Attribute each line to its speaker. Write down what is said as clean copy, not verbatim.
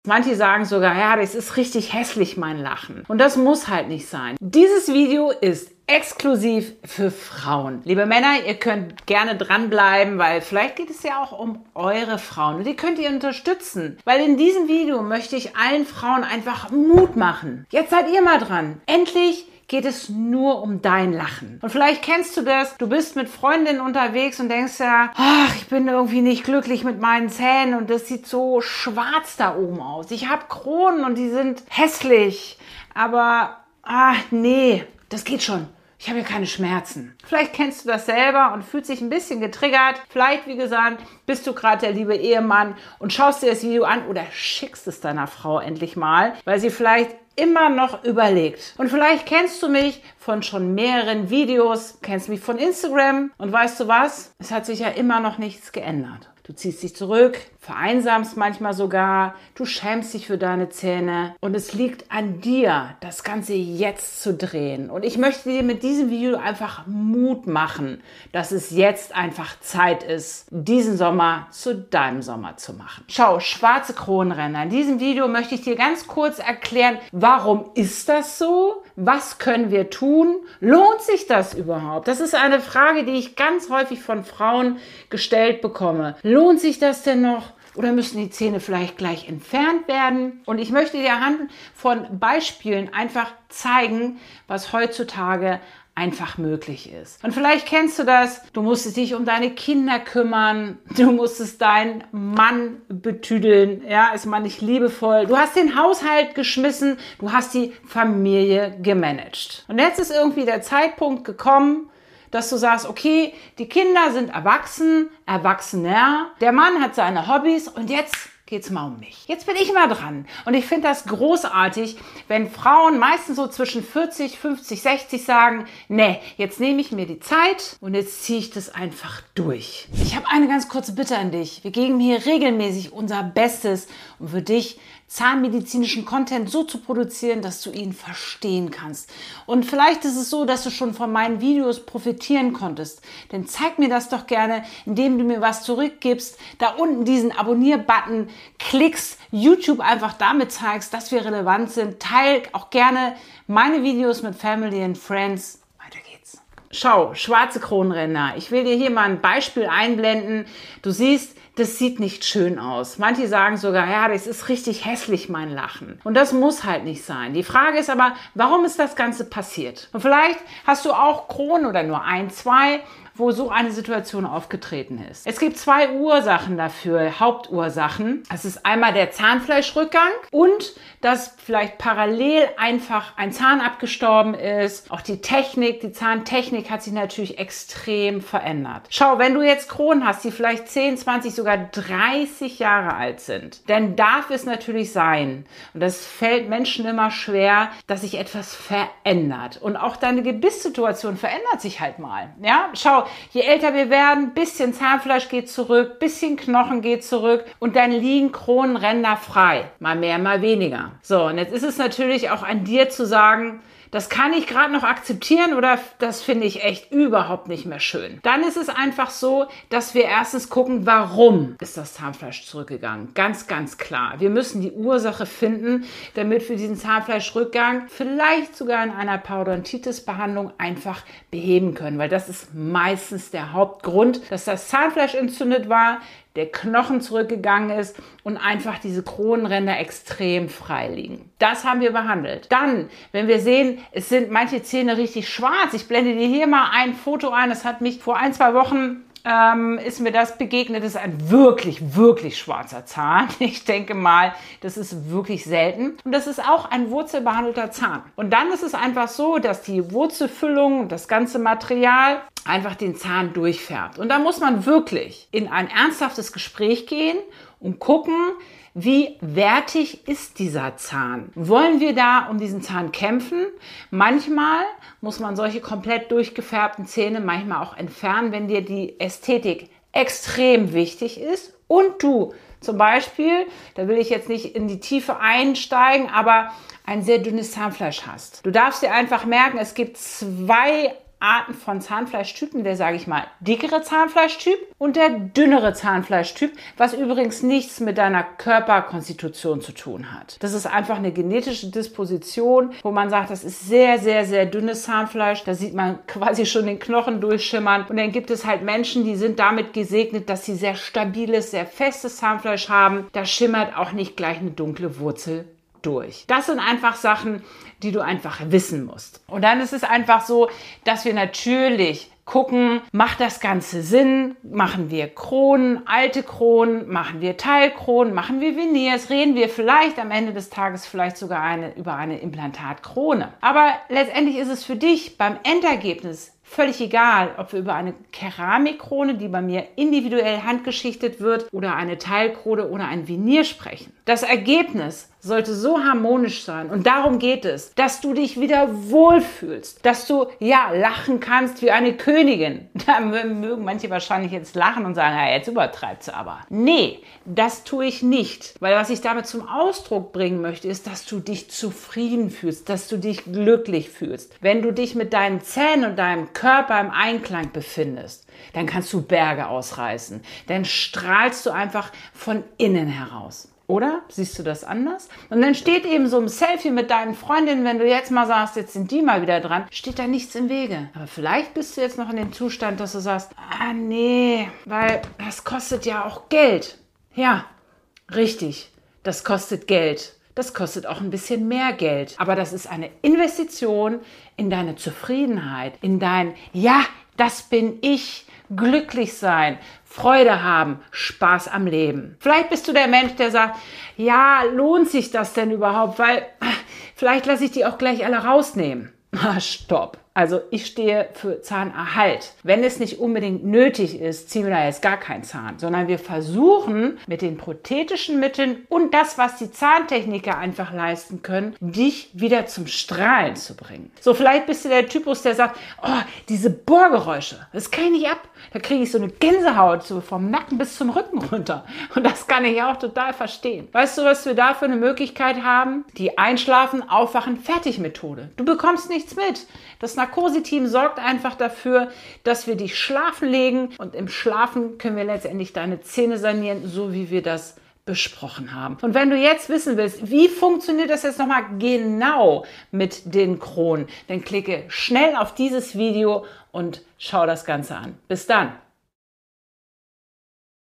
Speaker 1: Manche sagen sogar, ja, das ist richtig hässlich, mein Lachen. Und das muss halt nicht sein. Dieses Video ist exklusiv für Frauen. Liebe Männer, ihr könnt gerne dranbleiben, weil vielleicht geht es ja auch um eure Frauen und die könnt ihr unterstützen. Weil in diesem Video möchte ich allen Frauen einfach Mut machen. Jetzt seid ihr mal dran. Endlich geht es nur um dein Lachen. Und vielleicht kennst du das, du bist mit Freundinnen unterwegs und denkst ja, ach, ich bin irgendwie nicht glücklich mit meinen Zähnen und das sieht so schwarz da oben aus. Ich habe Kronen und die sind hässlich, aber nee, das geht schon. Ich habe ja keine Schmerzen. Vielleicht kennst du das selber und fühlst dich ein bisschen getriggert. Vielleicht, wie gesagt, bist du gerade der liebe Ehemann und schaust dir das Video an oder schickst es deiner Frau endlich mal, weil sie vielleicht immer noch überlegt. Und vielleicht kennst du mich von schon mehreren Videos, kennst mich von Instagram und weißt du was? Es hat sich ja immer noch nichts geändert. Du ziehst dich zurück, vereinsamst manchmal sogar, du schämst dich für deine Zähne und es liegt an dir, das Ganze jetzt zu drehen. Und ich möchte dir mit diesem Video einfach Mut machen, dass es jetzt einfach Zeit ist, diesen Sommer zu deinem Sommer zu machen. Schau, schwarze Kronenränder. In diesem Video möchte ich dir ganz kurz erklären, warum ist das so? Was können wir tun? Lohnt sich das überhaupt? Das ist eine Frage, die ich ganz häufig von Frauen gestellt bekomme. Lohnt sich das denn noch? Oder müssen die Zähne vielleicht gleich entfernt werden? Und ich möchte dir anhand von Beispielen einfach zeigen, was heutzutage einfach möglich ist. Und vielleicht kennst du das, du musstest dich um deine Kinder kümmern, du musstest deinen Mann betüdeln, ja, ist man nicht liebevoll, du hast den Haushalt geschmissen, du hast die Familie gemanagt. Und jetzt ist irgendwie der Zeitpunkt gekommen, dass du sagst, okay, die Kinder sind erwachsener, der Mann hat seine Hobbys und jetzt geht's mal um mich. Jetzt bin ich mal dran. Und ich finde das großartig, wenn Frauen meistens so zwischen 40, 50, 60 sagen, nee, jetzt nehme ich mir die Zeit und jetzt ziehe ich das einfach durch. Ich habe eine ganz kurze Bitte an dich. Wir geben hier regelmäßig unser Bestes, um für dich zahnmedizinischen Content so zu produzieren, dass du ihn verstehen kannst. Und vielleicht ist es so, dass du schon von meinen Videos profitieren konntest. Denn zeig mir das doch gerne, indem du mir was zurückgibst, da unten diesen Abonnier-Button klickst, YouTube einfach damit zeigst, dass wir relevant sind. Teil auch gerne meine Videos mit Family and Friends. Weiter geht's. Schau, schwarze Kronenränder. Ich will dir hier mal ein Beispiel einblenden. Du siehst, das sieht nicht schön aus. Manche sagen sogar, ja, das ist richtig hässlich, mein Lachen. Und das muss halt nicht sein. Die Frage ist aber, warum ist das Ganze passiert? Und vielleicht hast du auch Kronen oder nur ein, zwei, wo so eine Situation aufgetreten ist. Es gibt zwei Ursachen dafür, Hauptursachen. Das ist einmal der Zahnfleischrückgang und dass vielleicht parallel einfach ein Zahn abgestorben ist. Auch die Technik, die Zahntechnik hat sich natürlich extrem verändert. Schau, wenn du jetzt Kronen hast, die vielleicht 10, 20, sogar 30 Jahre alt sind, dann darf es natürlich sein, und das fällt Menschen immer schwer, dass sich etwas verändert. Und auch deine Gebisssituation verändert sich halt mal. Ja, schau, je älter wir werden, bisschen Zahnfleisch geht zurück, bisschen Knochen geht zurück und dann liegen Kronenränder frei. Mal mehr, mal weniger. So, und jetzt ist es natürlich auch an dir zu sagen, das kann ich gerade noch akzeptieren oder das finde ich echt überhaupt nicht mehr schön. Dann ist es einfach so, dass wir erstens gucken, warum ist das Zahnfleisch zurückgegangen? Ganz, ganz klar. Wir müssen die Ursache finden, damit wir diesen Zahnfleischrückgang vielleicht sogar in einer Parodontitis-Behandlung einfach beheben können, weil das ist meistens der Hauptgrund, dass das Zahnfleisch entzündet war, der Knochen zurückgegangen ist und einfach diese Kronenränder extrem frei liegen. Das haben wir behandelt. Dann, wenn wir sehen, es sind manche Zähne richtig schwarz. Ich blende dir hier mal ein Foto ein. Das hat mich vor 1, 2 Wochen ist mir das begegnet. Das ist ein wirklich, wirklich schwarzer Zahn. Ich denke mal, das ist wirklich selten. Und das ist auch ein wurzelbehandelter Zahn. Und dann ist es einfach so, dass die Wurzelfüllung, das ganze Material einfach den Zahn durchfärbt. Und da muss man wirklich in ein ernsthaftes Gespräch gehen und gucken, wie wertig ist dieser Zahn? Wollen wir da um diesen Zahn kämpfen? Manchmal muss man solche komplett durchgefärbten Zähne manchmal auch entfernen, wenn dir die Ästhetik extrem wichtig ist und du zum Beispiel, da will ich jetzt nicht in die Tiefe einsteigen, aber ein sehr dünnes Zahnfleisch hast. Du darfst dir einfach merken, es gibt zwei Arten von Zahnfleischtypen, der, sage ich mal, dickere Zahnfleischtyp und der dünnere Zahnfleischtyp, was übrigens nichts mit deiner Körperkonstitution zu tun hat. Das ist einfach eine genetische Disposition, wo man sagt, das ist sehr, sehr, sehr dünnes Zahnfleisch. Da sieht man quasi schon den Knochen durchschimmern. Und dann gibt es halt Menschen, die sind damit gesegnet, dass sie sehr stabiles, sehr festes Zahnfleisch haben. Da schimmert auch nicht gleich eine dunkle Wurzel durch. Das sind einfach Sachen, die du einfach wissen musst. Und dann ist es einfach so, dass wir natürlich gucken, macht das Ganze Sinn? Machen wir Kronen, alte Kronen, machen wir Teilkronen, machen wir Veneers, reden wir vielleicht am Ende des Tages vielleicht sogar über eine Implantatkrone. Aber letztendlich ist es für dich beim Endergebnis völlig egal, ob wir über eine Keramikkrone, die bei mir individuell handgeschichtet wird, oder eine Teilkrone oder ein Veneer sprechen. Das Ergebnis sollte so harmonisch sein und darum geht es, dass du dich wieder wohlfühlst, dass du lachen kannst wie eine Königin. Da mögen manche wahrscheinlich jetzt lachen und sagen, ja, jetzt übertreibt sie aber. Nee, das tue ich nicht, weil was ich damit zum Ausdruck bringen möchte, ist, dass du dich zufrieden fühlst, dass du dich glücklich fühlst. Wenn du dich mit deinen Zähnen und deinem Körper im Einklang befindest, dann kannst du Berge ausreißen. Dann strahlst du einfach von innen heraus. Oder? Siehst du das anders? Und dann steht eben so ein Selfie mit deinen Freundinnen, wenn du jetzt mal sagst, jetzt sind die mal wieder dran, steht da nichts im Wege. Aber vielleicht bist du jetzt noch in dem Zustand, dass du sagst, nee, weil das kostet ja auch Geld. Ja, richtig, das kostet Geld. Das kostet auch ein bisschen mehr Geld. Aber das ist eine Investition in deine Zufriedenheit, in dein, das bin ich, glücklich sein, Freude haben, Spaß am Leben. Vielleicht bist du der Mensch, der sagt, lohnt sich das denn überhaupt? Weil vielleicht lasse ich die auch gleich alle rausnehmen. Stopp. Also ich stehe für Zahnerhalt. Wenn es nicht unbedingt nötig ist, ziehen wir da jetzt gar keinen Zahn, sondern wir versuchen mit den prothetischen Mitteln und das, was die Zahntechniker einfach leisten können, dich wieder zum Strahlen zu bringen. So, vielleicht bist du der Typus, der sagt, diese Bohrgeräusche, das kann ich nicht ab. Da kriege ich so eine Gänsehaut so vom Nacken bis zum Rücken runter. Und das kann ich auch total verstehen. Weißt du, was wir da für eine Möglichkeit haben? Die Einschlafen, Aufwachen, Fertig-Methode. Du bekommst nichts mit. Das Narkoseteam sorgt einfach dafür, dass wir dich schlafen legen und im Schlafen können wir letztendlich deine Zähne sanieren, so wie wir das besprochen haben. Und wenn du jetzt wissen willst, wie funktioniert das jetzt nochmal genau mit den Kronen, dann klicke schnell auf dieses Video und schau das Ganze an. Bis dann!